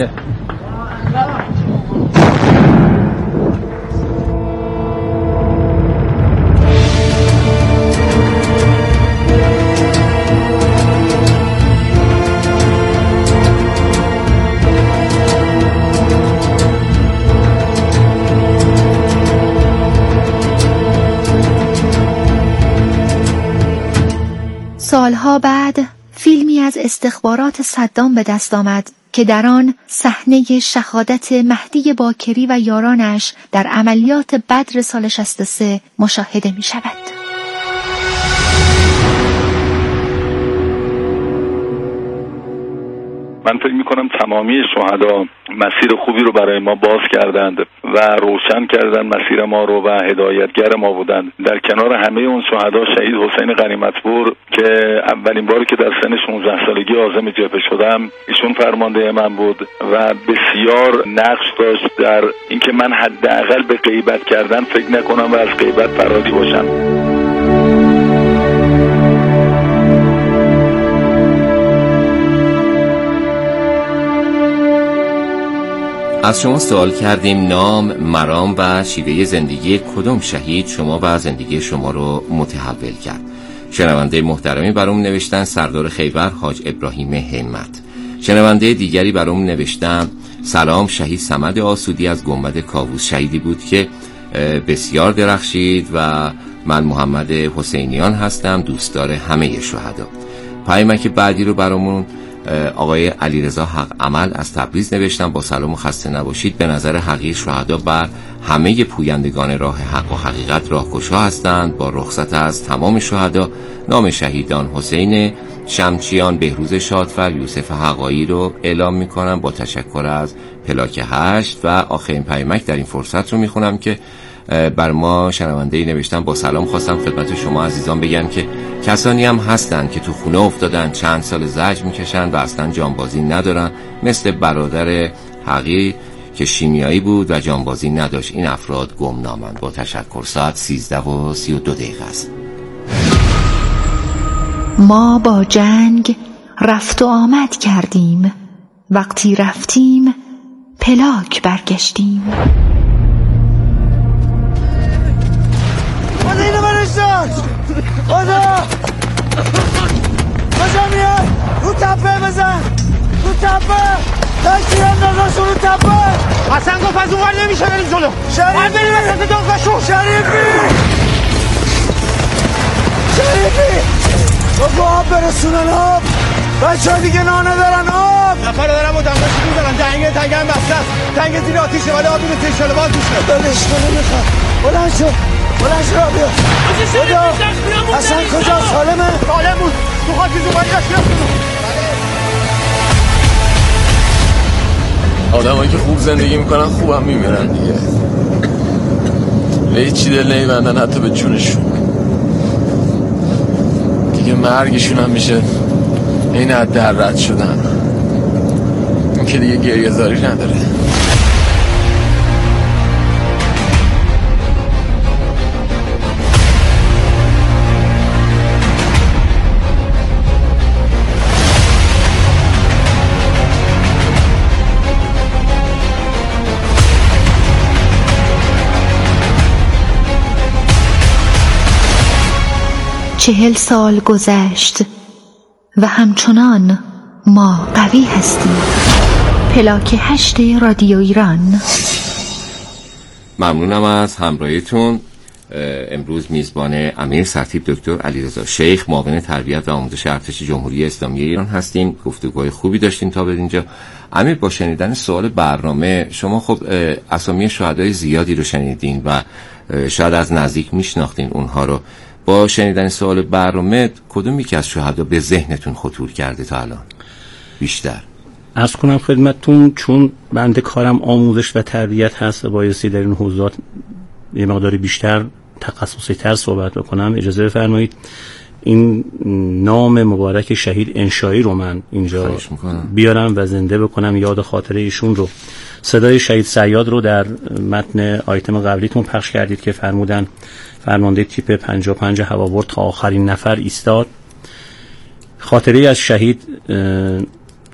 سالها بعد فیلمی از استخبارات صدام به دست آمد که در آن صحنه شهادت مهدی باکری و یارانش در عملیات بدر سال 63 مشاهده می شود. من فکر میکنم تمامی شهدا مسیر خوبی رو برای ما باز کردند و روشن کردند مسیر ما رو و هدایتگر ما بودند. در کنار همه اون شهدا شهید حسین غنیمتپور که اولین باری که در سن 16 سالگی عازم جبهه شدم ایشون فرمانده من بود و بسیار نقش داشت در اینکه من حداقل به غیبت کردن فکر نکنم و از غیبت فراری باشم. از شما سوال کردیم نام، مرام و شیوه زندگی کدوم شهید شما و زندگی شما رو متحول کرد. شنونده محترمی برام نوشتن سردار خیبر حاج ابراهیم همت. شنونده دیگری برام نوشتن سلام، شهید صمد آسودی از گنبد کاووس شهیدی بود که بسیار درخشید و من محمد حسینیان هستم، دوستدار همه شهدا. پیامک بعدی رو برامون آقای علیرضا حق عمل از تبریز نوشتن با سلام و خسته نباشید. به نظر حقیقی شهدا بر همه پویندگان راه حق و حقیقت راهگشا هستند. با رخصت از تمام شهدا نام شهیدان حسین شمچیان، بهروز شادفر، یوسف حقایی رو اعلام میکنم با تشکر از پلاک 8 و آخرین پیامک در این فرصت رو میخونم که بر ما شنونده‌ای نوشتن با سلام خواستم خدمت شما عزیزان بگم که کسانی هم هستن که تو خونه افتادن چند سال زجر میکشن و اصلا جانبازی ندارن، مثل برادر حقی که شیمیایی بود و جانبازی نداشت. این افراد گمنامند. با تشکر. ساعت 13:32 است. ما با جنگ رفت و آمد کردیم، وقتی رفتیم پلاک برگشتیم. خدا اینو برشتاد، خدا کجا میاد؟ رو تپه بزن، رو تپه داشتی اندازاشون رو تپه. حسن گفت از اون ور نمیشه بریم جلو. شریفی بگو آب برسونن، آب. بچه ها دیگه نانه دارن، آب. نفر دارم و دمداشتی میزنن. تنگ هم بسته است، تنگ زیر آتیشه ولی آبی رو تیشه لباز میشه. دلش کنه میخواد. بلند شو را بیا. خدا حسن کجا؟ سالمه؟ سالم بود، تو خاکی زبانی داشت آدم هایی که خوب زندگی میکنن خوبم میمیرن دیگه. هیچی دل نیبندن حتی به جونشون دیگه. مرگشون هم میشه این حد در رد شدن. این که دیگه گریه زاری نداره. چهل سال گذشت و همچنان ما قوی هستیم. پلاک 8 رادیو ایران. ممنونم از همراهیتون. امروز میزبان امیر سرتیپ دکتر علیرضا شیخ معاون تربیت و آموزش ارتش جمهوری اسلامی ایران هستیم. گفتگوهای خوبی داشتیم تا به اینجا. امیر، با شنیدن سوال برنامه شما خب اسامی شهدای زیادی رو شنیدین و شاید از نزدیک میشناختین اونها رو. با شنیدن سوال برنامه کدوم یکی از شهدا به ذهنتون خطور کرده تا الان بیشتر؟ عرض کنم خدمتتون چون بنده کارم آموزش و تربیت هست و بایستی در این حوزات یه مقداری بیشتر تخصصی تر صحبت بکنم، اجازه بفرمایید این نام مبارک شهید انشایی رو من اینجا بیارم و زنده بکنم، یاد خاطره ایشون رو. صدای شهید صیاد رو در متن آیتم قبلیتون پخش کردید که فرمودن فرمانده تیپ 55 هوابرد تا آخرین نفر ایستاد. خاطره از شهید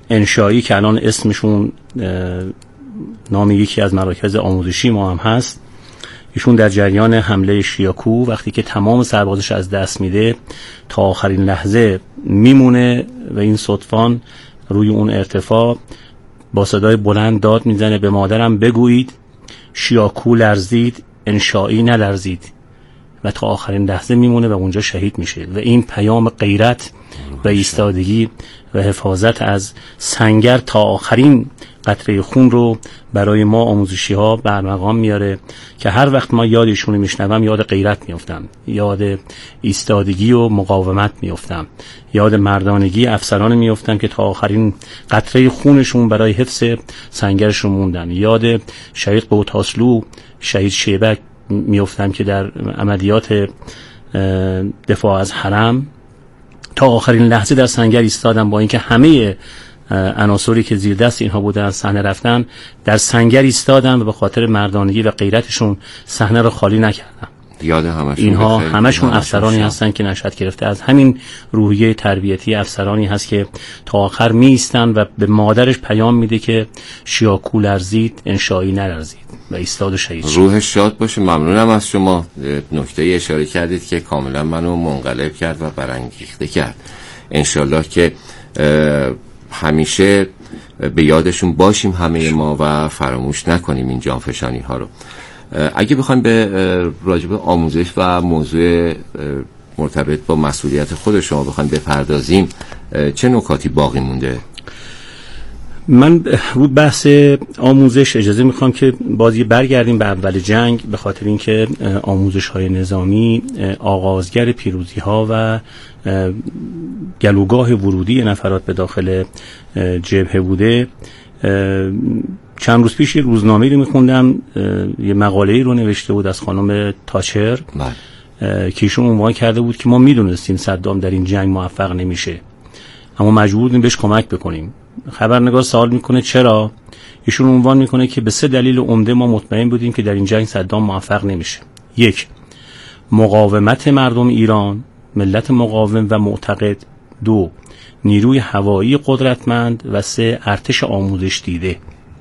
انشایی که الان اسمشون نام یکی از مراکز آموزشی ما هم هست، ایشون در جریان حمله شیاکو وقتی که تمام سربازش از دست میده تا آخرین لحظه میمونه و این صدفان روی اون ارتفاع با صدای بلند داد میزنه به مادرم بگویید شیاکو لرزید انشایی نلرزید، و تا آخرین لحظه میمونه و اونجا شهید میشه. و این پیام غیرت و ایستادگی و حفاظت از سنگر تا آخرین قطره خون رو برای ما آموزشی ها برمقام میاره که هر وقت ما یاد ایشون رو میشنوم یاد غیرت میافتم، یاد ایستادگی و مقاومت میافتم، یاد مردانگی افسران میافتم که تا آخرین قطره خونشون برای حفظ سنگرشون موندن، یاد شهید قوتاسلو، شهید شیبک میافتم که در عملیات دفاع از حرم تا آخرین لحظه در سنگر ایستادن، با اینکه همه عناصری که زیر دست اینها بودن از صحنه رفتن، در سنگر ایستادن و به خاطر مردانگی و غیرتشون صحنه رو خالی نکردن. یاد همشون اینها همشون افسرانی هستن که نشأت گرفته از همین روحیه تربیتی افسرانی هست که تا آخر می ایستن و به مادرش پیام میده که شیاکو لرزید انشایی نلرزید و ایستاد و شهید شد. روحش شاد باشه. ممنونم از شما. نکته اشاره کردید که کاملا منو منقلب کرد و برانگیخته کرد. انشالله که همیشه به یادشون باشیم همه ما و فراموش نکنیم این جانفشانی ها رو. اگه بخوایم به راجب آموزش و موضوع مرتبط با مسئولیت خود شما بخوایم بپردازیم، چه نکاتی باقی مونده؟ من رو بحث آموزش اجازه میخوام که بازی برگردیم به اول جنگ، به خاطر اینکه آموزش های نظامی آغازگر پیروزی ها و گلوگاه ورودی نفرات به داخل جبهه بوده. چند روز پیش یک روزنامه‌ای رو میخوندم، یه مقاله‌ای رو نوشته بود از خانم تاچر که ایشون عنوان کرده بود که ما میدونستیم صدام در این جنگ موفق نمیشه اما مجبور بودیم بهش کمک بکنیم. خبرنگار سوال میکنه چرا؟ ایشون عنوان میکنه که به 3 دلیل عمده ما مطمئن بودیم که در این جنگ صدام موفق نمیشه. 1. مقاومت مردم ایران، ملت مقاوم و معتقد. 2. نیروی هوایی قدرتمند. و 3. ارتش آموزش دیده.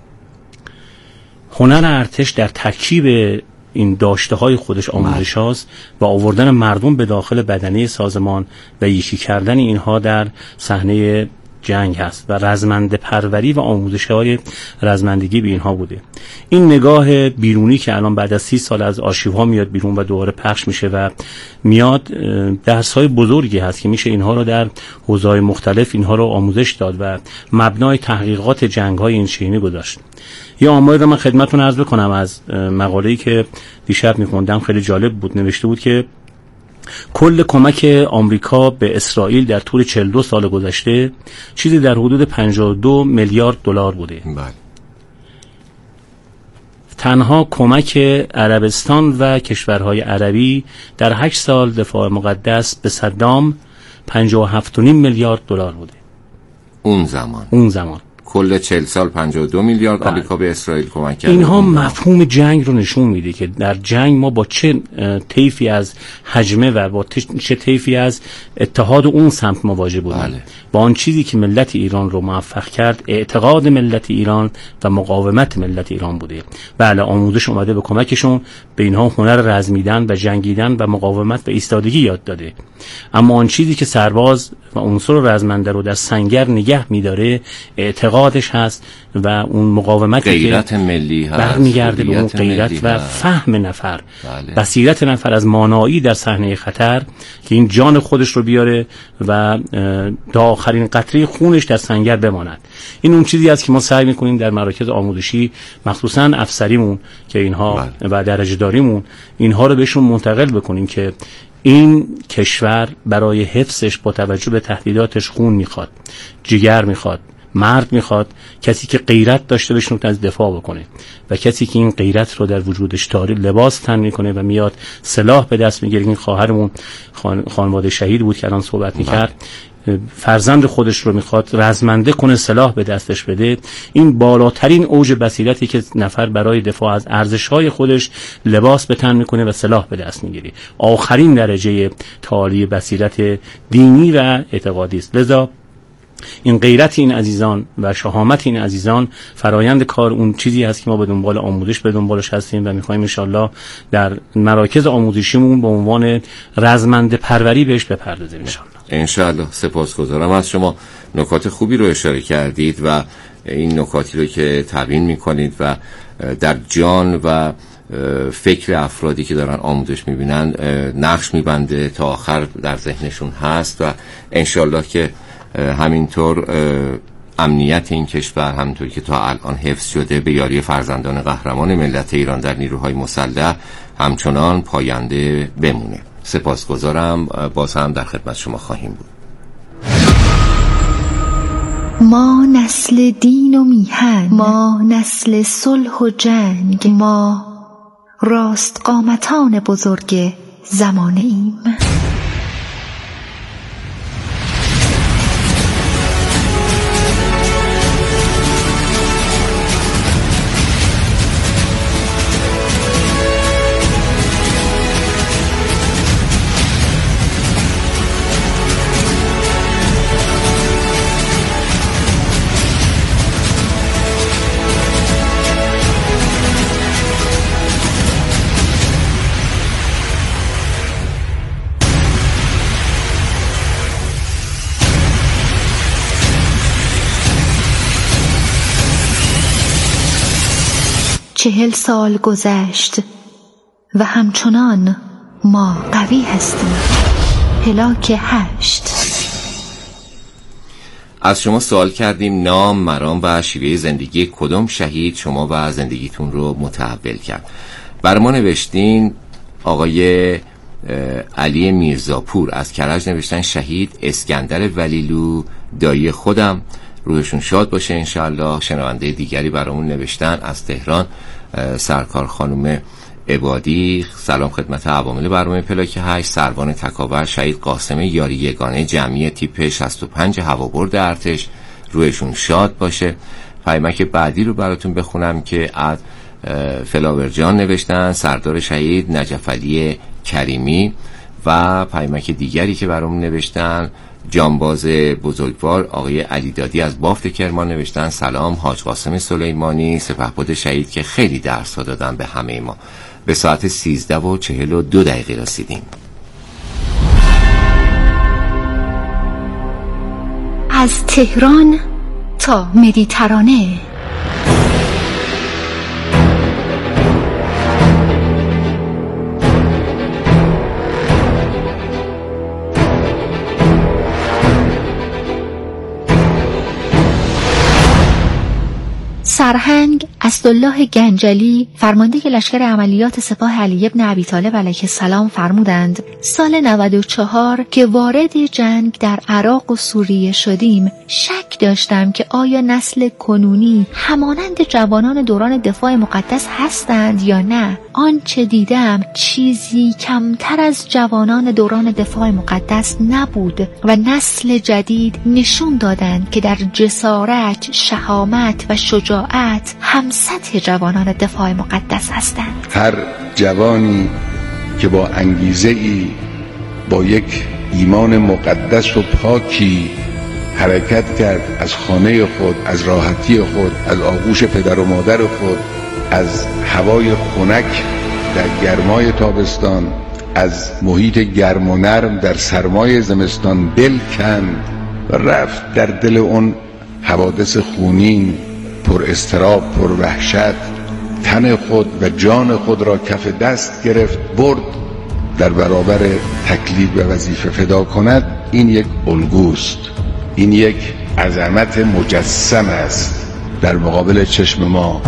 هنر ارتش در ترکیب این داشته های خودش آموزش هاست و آوردن مردم به داخل بدنه سازمان و یکی کردن اینها در صحنه جنگ هست و رزمنده پروری و آموزش های رزمندگی به اینها بوده. این نگاه بیرونی که الان بعد از 30 سال از آرشیو ها میاد بیرون و دوباره پخش میشه و میاد، درس های بزرگی هست که میشه اینها رو در حوزه‌های مختلف اینها رو آموزش داد و مبنای تحقیقات جنگ های این شینی گذاشت. یه آماری رو من خدمتتون عرض بکنم از مقاله‌ای که دیشب می‌خوندم، خیلی جالب بود. نوشته بود که کل کمک آمریکا به اسرائیل در طول 42 سال گذشته چیزی در حدود 52 میلیارد دلار بوده. تنها کمک عربستان و کشورهای عربی در 8 سال دفاع مقدس به صدام 57.5 میلیارد دلار بوده. اون زمان کل 40 سال 52 میلیارد آمریکا به اسرائیل کمک کرد. اینها مفهوم جنگ رو نشون میده که در جنگ ما با چه طیفی از حجمه و با چه طیفی از اتحاد اون سمت مواجه بودیم. با آن چیزی که ملت ایران رو موفق کرد اعتقاد ملت ایران و مقاومت ملت ایران بوده. بله، آموزش اومده به کمکشون به اینها هنر رزمیدن و جنگیدن و مقاومت و ایستادگی یاد داده، اما آن چیزی که سرباز و عنصر رزمنده رو در سنگر نگه می‌داره اعتقادش هست و اون مقاومت غیرت ملی هست، برمیگرده به اون غیرت و فهم نفر، بصیرت نفر از مانایی در صحنه خطر که این جان خودش رو بیاره و تا آخرین قطره خونش در سنگر بماند. این اون چیزی است که ما سعی می‌کنیم در مراکز آموزشی مخصوصاً افسریمون که اینها و درجه داریمون اینها رو بهشون منتقل بکنیم که این کشور برای حفظش با توجه به تهدیداتش خون میخواد، جگر میخواد، مرد میخواد، کسی که غیرت داشته باشه از دفاع بکنه و کسی که این غیرت رو در وجودش داره لباس تن میکنه و میاد سلاح به دست میگیره. این خواهرمون خانواده شهید بود که الان صحبت میکرد، فرزند خودش رو میخواد رزمنده کنه، سلاح به دستش بده. این بالاترین اوج بصیرتی که نفر برای دفاع از ارزش‌های خودش لباس به تن میکنه و سلاح به دست میگیره. آخرین درجه تعالی بصیرت دینی و اعتقادی است. لذا این غیرت این عزیزان و شهامت این عزیزان فرایند کار اون چیزی هست که ما به دنبال آموزش به دنبالش هستیم و می‌خوایم ان شاءالله در مراکز آموزشیمون به عنوان رزمنده پروری بهش بپردازیم ان شاءالله. سپاسگزارم از شما، نکات خوبی رو اشاره کردید و این نکاتی رو که تبیین می‌کنید و در جان و فکر افرادی که دارن آموزش می‌بینن نقش می‌بنده تا آخر در ذهنشون هست و انشالله که همینطور امنیت این کشور همینطور که تا الان حفظ شده به یاری فرزندان قهرمان ملت ایران در نیروهای مسلح همچنان پاینده بمونه. سپاسگزارم، باز هم در خدمت شما خواهیم بود. ما نسل دین و میهن، ما نسل صلح و جنگ، ما راست قامتان بزرگ زمانه ایم. چهل سال گذشت و همچنان ما قوی هستیم. هلاک 8. از شما سوال کردیم نام، مرام و شیوه زندگی کدام شهید شما و زندگیتون رو متحول کرد. بر ما نوشتین آقای علی میرزاپور از کرج نوشتن شهید اسکندر ولیلو دایی خودم، روحشون شاد باشه انشاءالله. شنونده دیگری برامون نوشتن از تهران سرکار خانم عبادی، سلام خدمت عوامل برنامه پلاک 8، سروان تکاور شهید قاسم یاری یگانه جمعی تیپ 65 هوابرد ارتش، روحشون شاد باشه. پیامک بعدی رو براتون بخونم که از فلاورجان نوشتن سردار شهید نجف علی کریمی و پیامک دیگری که برامون نوشتن جانباز بزرگوار آقای علی دادی از بافت کرمان نوشتن سلام حاج قاسم سلیمانی سپهبد شهید که خیلی درس ها دادن به همه ما. به ساعت 13:42 رسیدیم. از تهران تا مدیترانه، سرهنگ اسدالله گنجلی فرمانده لشکر عملیات سپاه علی بن ابی طالب علیه السلام فرمودند سال 94 که وارد جنگ در عراق و سوریه شدیم شک داشتم که آیا نسل کنونی همانند جوانان دوران دفاع مقدس هستند یا نه. آنچه دیدم چیزی کمتر از جوانان دوران دفاع مقدس نبود و نسل جدید نشون دادند که در جسارت، شهامت و شجاعت هم سطح جوانان دفاع مقدس هستند. هر جوانی که با انگیزه‌ای، با یک ایمان مقدس و پاکی حرکت کرد از خانه خود، از راحتی خود، از آغوش پدر و مادر خود، از هوای خنک در گرمای تابستان، از محیط گرم و نرم در سرمای زمستان دل کند و رفت در دل اون حوادث خونین پر اضطراب، پر وحشت، تن خود و جان خود را کف دست گرفت برد در برابر تکلیف و وظیفه فدا کند. این یک الگوست، این یک عظمت مجسم است در مقابل چشم ما.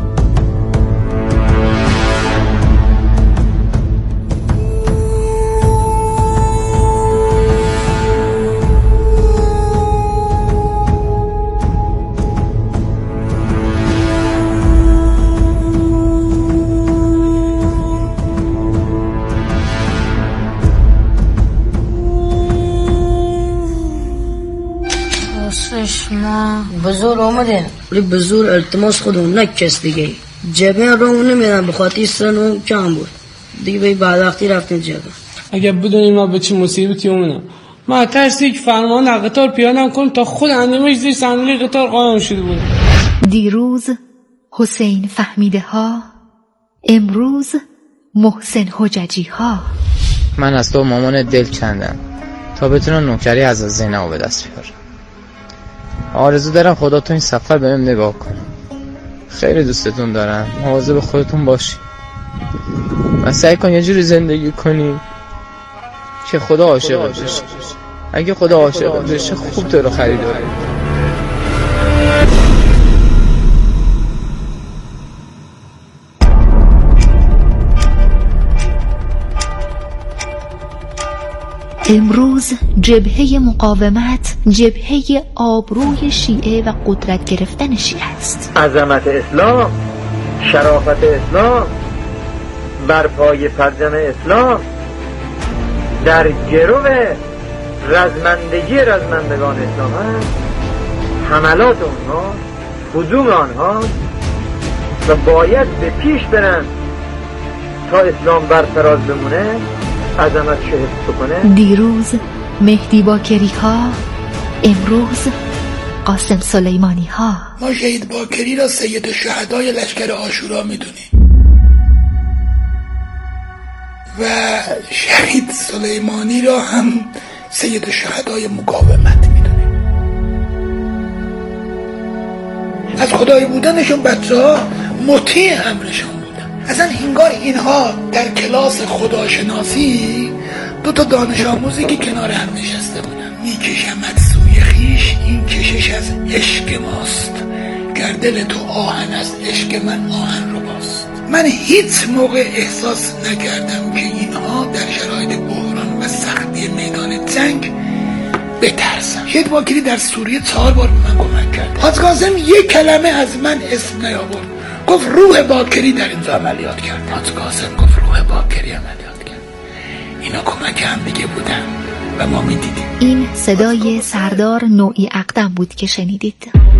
به زور آمده ولی به زور التماس خودمون نه کس دیگه. جبهه رو نمیدن به خاطر سنم کم بود دیگه. بعد وقتی رفتیم جبهه اگه بدونیم ما به چه مصیبتی اومدیم من ترس یک فرمان قطار پیاده کنم تا خود اندامش زیر صندلی قطار قایم شده بود. دیروز حسین فهمیده ها، امروز محسن حججی ها. من از تو مامان دل کندم تا بتونم نوکری از زینب به دست بیارم. آرزو دارم خدا تو این سفر بهم نگاه کنه. خیلی دوستتون دارم، مواظب خودتون باشی و سعی کن یه جوری زندگی کنی که خدا عاشقت بشه. اگه خدا عاشقت بشه خوب تو رو خریداره. امروز جبهه مقاومت جبهه آبروی شیعه و قدرت گرفتن شیعه است. عظمت اسلام، شرافت اسلام، برپای پرچم اسلام در گرو رزمندگی رزمندگان اسلام هست. حملات اونها، هجوم آنها و باید به پیش برن تا اسلام برفراز بمونه، عظمت شهست بکنه. دیروز مهدی باکری ها، امروز قاسم سلیمانی ها. ما شهید باکری را سید شهدای لشکر عاشورا میدونیم و شهید سلیمانی را هم سید شهدای مقاومت میدونیم. از خدای بودنشون بچه ها مطیع امرشون بودن. اصلا هنگار اینها در کلاس خداشناسی دو تا دانش آموزی که کنار هم نشسته بودن. میکشمت سوی خیش، این کشش از عشق ماست، گر دل تو آهن از عشق من آهن رو باست. من هیچ موقع احساس نکردم که اینها در شرایط بحران و سختی میدان جنگ بترسن. شهید باکری در سوریه 4 بار به من کمک کرد. حاج قاسم یک کلمه از من اسم نیاورد، گفت روح باکری در اینجا عملیات کرد. حاج قاسم گفت روح باکری عملیات کرد. اینا کمک هم دیگه بودن و ما میدیدیم. این صدای سردار نوعی اقدم بود که شنیدید.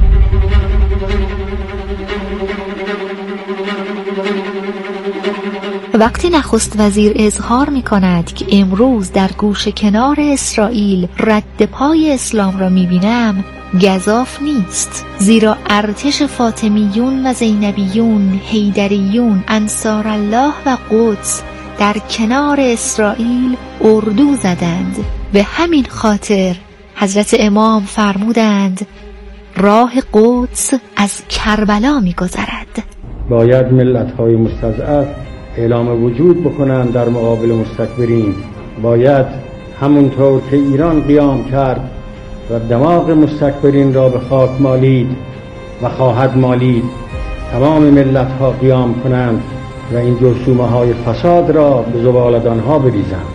وقتی نخست وزیر اظهار می کند که امروز در گوشه کنار اسرائیل رد پای اسلام را می بینم، گزاف نیست، زیرا ارتش فاطمیون و زینبیون، حیدریون، انصار الله و قدس در کنار اسرائیل اردو زدند. به همین خاطر حضرت امام فرمودند راه قدس از کربلا می گذرد. باید ملت‌های مستضعف اعلام وجود بکنند در مقابل مستکبرین. باید همونطور که ایران قیام کرد و دماغ مستکبرین را به خاک مالید و خواهد مالید، تمام ملت‌ها قیام کنند و این جرثومه‌های فساد را به زباله‌دان‌ها بریزند.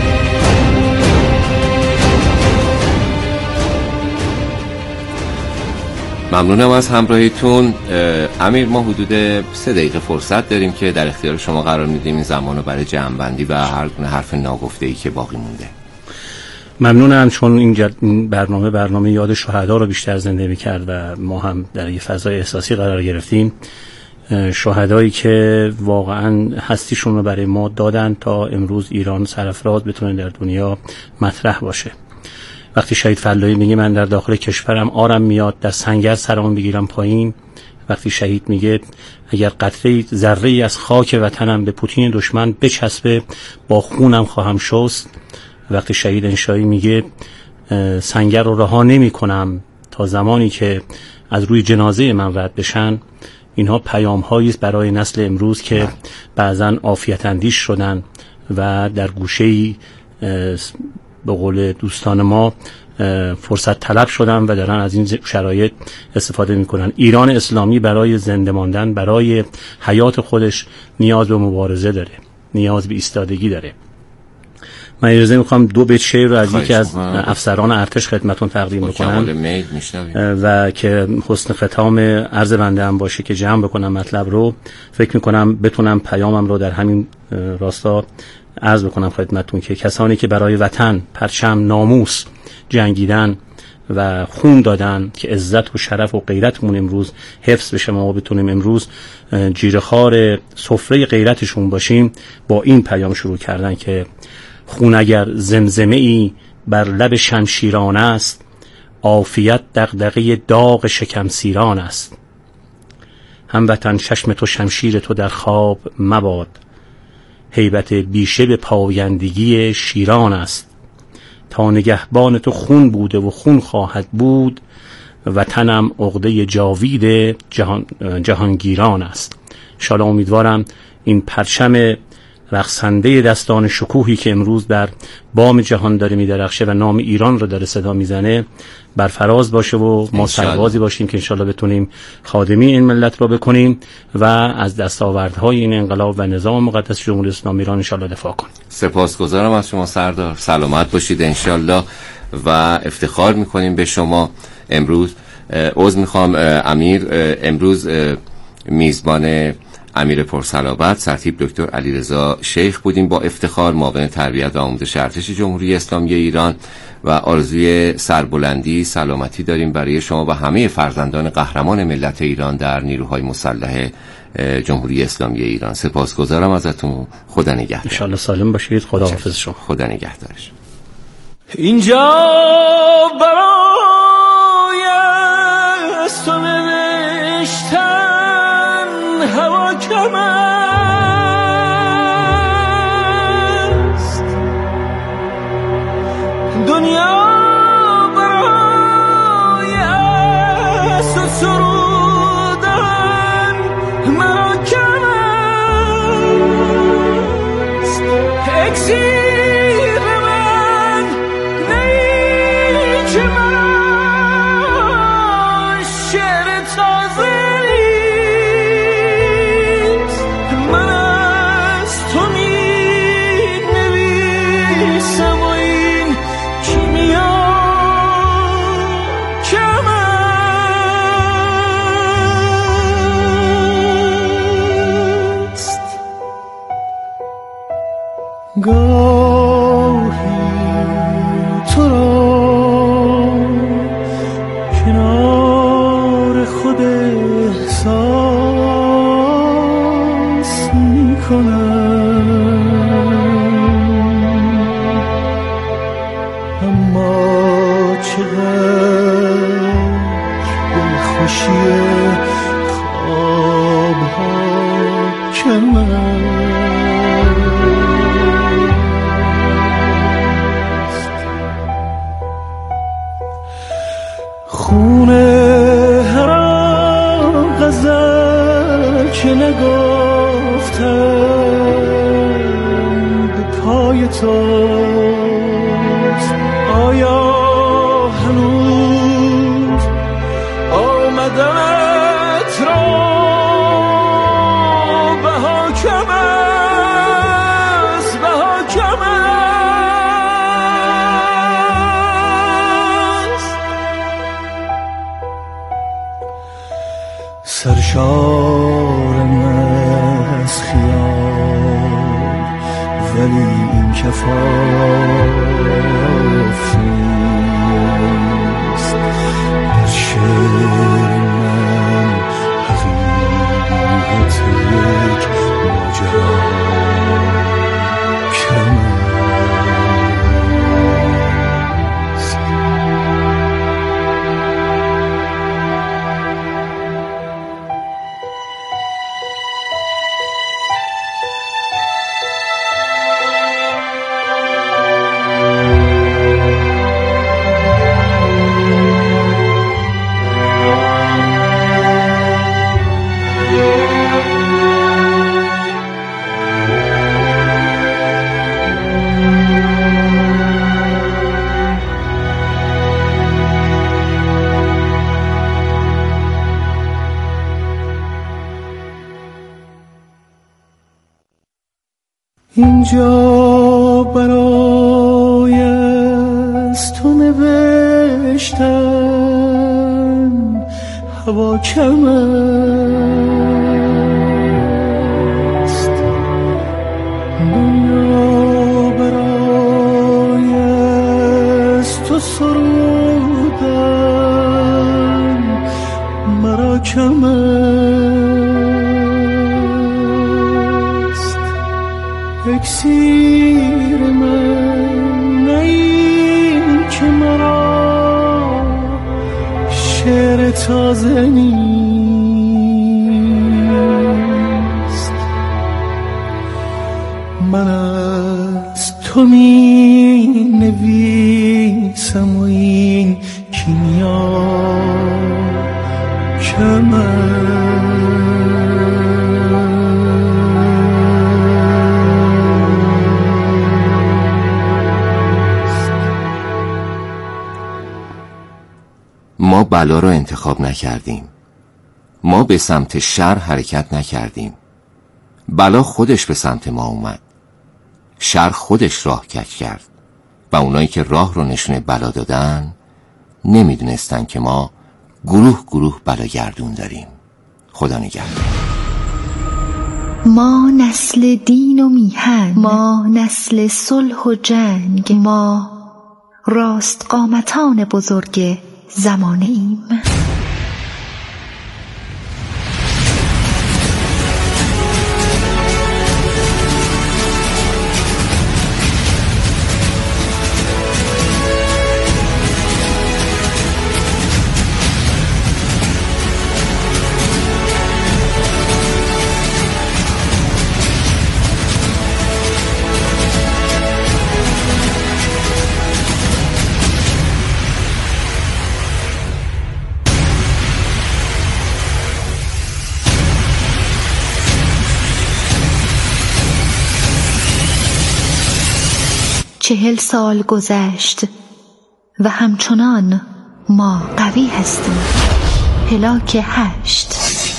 ممنونم از همراهیتون. امیر، ما حدود 3 دقیقه فرصت داریم که در اختیار شما قرار میدیم این زمان رو برای جمع‌بندی و هر گونه حرف ناگفته‌ای که باقی مونده. ممنونم، چون این برنامه یاد شهدا رو بیشتر زنده می‌کرد و ما هم در یه فضای احساسی قرار گرفتیم. شهدایی که واقعا هستیشون رو برای ما دادن تا امروز ایران سرافراز بتونه در دنیا مطرح باشه. وقتی شهید فلاحی میگه من در داخل کشورم آرم میاد در سنگر سرمون بگیرم پایین، وقتی شهید میگه اگر قطره ذره از خاک وطنم به پوتین دشمن بچسبه با خونم خواهم شست، وقتی شهید انشایی میگه سنگر رو رها نمی کنم تا زمانی که از روی جنازه من رد بشن، اینها پیام هایی است برای نسل امروز که بعضن عافیت اندیش شدن و در گوشه‌ای به قول دوستان ما فرصت طلب شدن و دارن از این شرایط استفاده میکنن. ایران اسلامی برای زنده ماندن، برای حیات خودش نیاز به مبارزه داره، نیاز به ایستادگی داره. من اجازه میخوام 2 بیت شعر رو از یکی از افسران ارتش خدمتون تقدیم بکنم و که حسن ختام عرض بنده هم باشه که جمع بکنم مطلب رو. فکر میکنم بتونم پیامم رو در همین راستا عرض بکنم خدمتون که کسانی که برای وطن، پرچم، ناموس جنگیدن و خون دادن که عزت و شرف و غیرتمون امروز حفظ بشه، ما بتونیم امروز جیره‌خوار سفره غیرتشون باشیم، با این پیام شروع کردن که خون اگر زمزمه ای بر لب شمشیران است، عافیت دغدغه داغ شکم سیران است. هموطن چشم تو شمشیر تو در خواب مباد، هیبت بیشه به پایندگی شیران است. تا نگهبان تو خون بوده و خون خواهد بود، وطنم عقده جاوید جهانگیران است. انشاءالله امیدوارم این پرچم رقصنده دستان شکوهی که امروز در بام جهان داره میدرخشه و نام ایران رو داره صدا میزنه برفراز باشه و ما سربازی باشیم که انشالله بتونیم خادمی این ملت رو بکنیم و از دستاوردهای این انقلاب و نظام مقدس جمهوری اسلامی ایران انشالله دفاع کنیم. سپاسگزارم از شما سردار، سلامت باشید انشالله و افتخار میکنیم به شما. امروز امیر امروز میزبان امیر پرصلابت سرتیپ دکتر علیرضا شیخ بودیم، با افتخار معاون تربیت و آموزش ارتش جمهوری اسلامی ایران و آرزوی سربلندی سلامتی داریم برای شما و همه فرزندان قهرمان ملت ایران در نیروهای مسلح جمهوری اسلامی ایران. سپاسگزارم ازتون، خدا نگهدار. ان شاءالله سالم باشید، خدا حافظ شما. خدا نگهدارش. اینجا برای است و نوشتن هوا کم است، دنیا برای است و سرودن مرا کم است. اکسیر من نیچه من شعر تازه نیست، من از تو می نویسم و این کیمیا کم است. گاهی تو را کنار خود احساس می کنم، اما چقدر دلخوشی خوابها کم است. خونه هر غزل که نگفتم به پای توست، آیا هنوز آمدنت را بها کم است، بها کم است. سرشارم از خیال ولی این کفاف نیست، در شعر من حقیقت یک ماجرا کم است. اینجا برای از تو نوشتن هوا کم است، دنیا برای از تو سرودن مرا کم است. اکسیر من نیست تازه نیست. من از تو می نویسم و این کیمیا که ما بلا رو انتخاب نکردیم. ما به سمت شر حرکت نکردیم. بلا خودش به سمت ما اومد. شر خودش راه کج کرد و اونایی که راه رو نشون بلا دادن نمیدونستن که ما گروه گروه بلاگردون داریم. خدا نگهدار. ما نسل دین و میهن، ما نسل صلح و جنگ، ما راست قامتان بزرگ زمانه ایم. چهل سال گذشت و همچنان ما قوی هستیم. هلاک 8.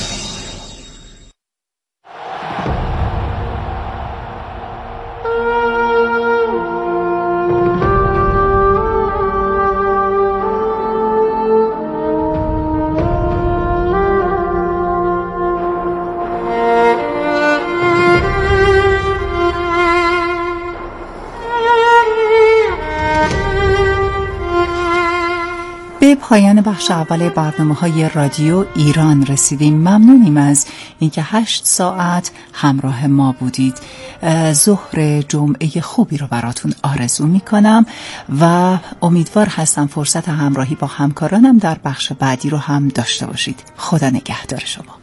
به پایان بخش اول برنامه‌های رادیو ایران رسیدیم. ممنونیم از اینکه 8 ساعت همراه ما بودید. ظهر جمعه خوبی رو براتون آرزو میکنم و امیدوار هستم فرصت همراهی با همکارانم در بخش بعدی رو هم داشته باشید. خدا نگهدار شما.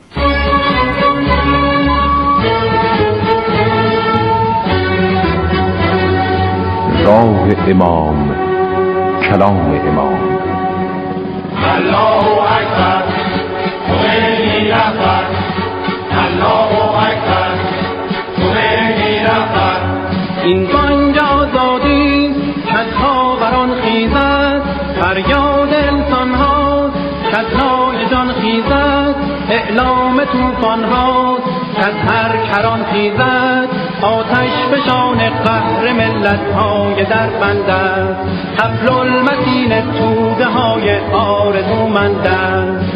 راه امام، کلام امام. الله اکبر، خمینی رهبر. الله اکبر، خمینی رهبر. این بانگ آزادی کز ها بران خیزد، فریاد انسان ها کز نای جان خیزد، اعلام طوفان ها کز هر کران خیزد، آتش فشان قهر ملت های در بند است، حبل المتین توده های آرزومند است.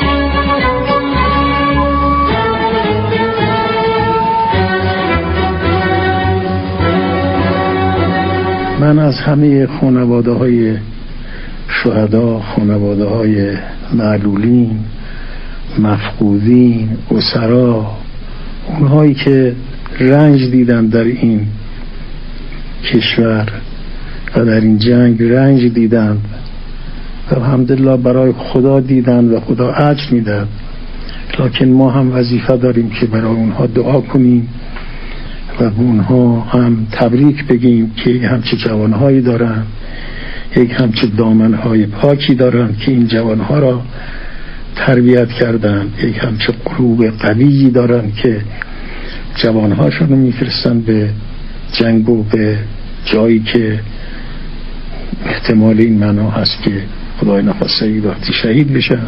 من از همه خانواده های شهدا، خانواده های معلولین، مفقودین، اسرا، اونهایی که رنج دیدن در این کشور و در این جنگ رنج دیدن و الحمدلله برای خدا دیدن و خدا اجر میدن، لکن ما هم وظیفه داریم که برای اونها دعا کنیم و به اونها هم تبریک بگیم که همچه جوانهایی دارن، یک همچه دامنهای پاکی دارن که این جوانها را تربیت کردن، یک همچه قلوب قویی دارن که جوانهاشون رو میفرستن به جنگ و به جایی که احتمال این معنا هست که خدای نفسه وقتی شهید بشن.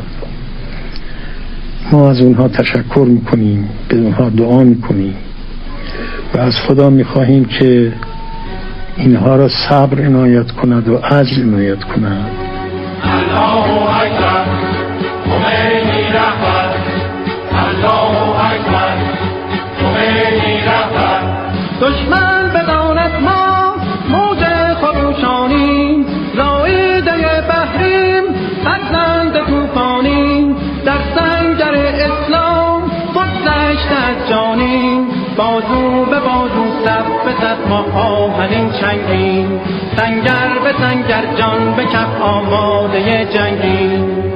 ما از اونها تشکر میکنیم، به اونها دعا میکنیم و از خدا میخواهیم که اینها را صبر عنایت کند و اجر عنایت کند. الله اکبر، خمینی رهبر. الله اکبر، خمینی رهبر. دشمن بداند ما موج خروشانیم، زایده بحریم، فرزند طوفانیم، در سنگر اسلام بگذشت از جانیم، بازو به بازو صف به صف ما آهنین چنگیم، سنگر به سنگر جان به کف آماده جنگیم.